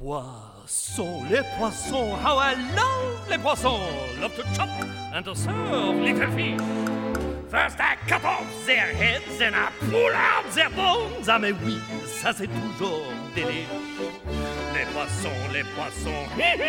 Poissons, les poissons, how I love les poissons. Love to chop and to serve, little fish. First I cut off their heads and I pull out their bones. Ah mais oui, ça c'est toujours délice. Les poissons,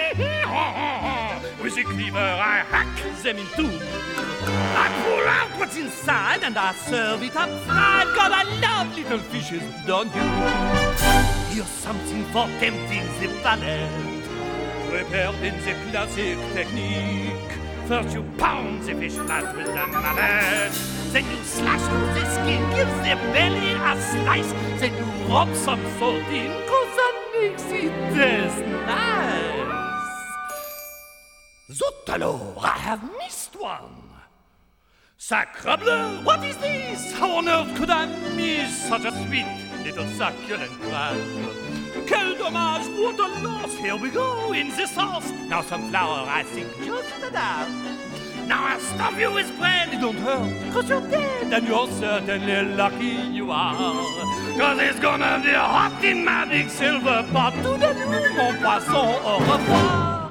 with a cleaver I hack them in two. I pull out what's inside and I serve it up fried. God, I love little fishes, don't you? Here's something for tempting the palate, prepared in the classic technique. First you pound the fish flat with a mallet, then you slash through the skin, give the belly a slice, then you rub some salt in, 'cause that makes it taste nice. Zut alors, I have missed one. Sacrebleu, what is this? How on earth could I miss such a sweet little succulent crab? Quel dommage, what a loss! Here we go, in the sauce. Now some flour, I think, just enough. Now I'll stuff you with bread, it don't hurt, 'cause you're dead. And you're certainly lucky you are, 'cause it's gonna be hot in my big silver pot. Tout de nuit, mon poisson, au revoir.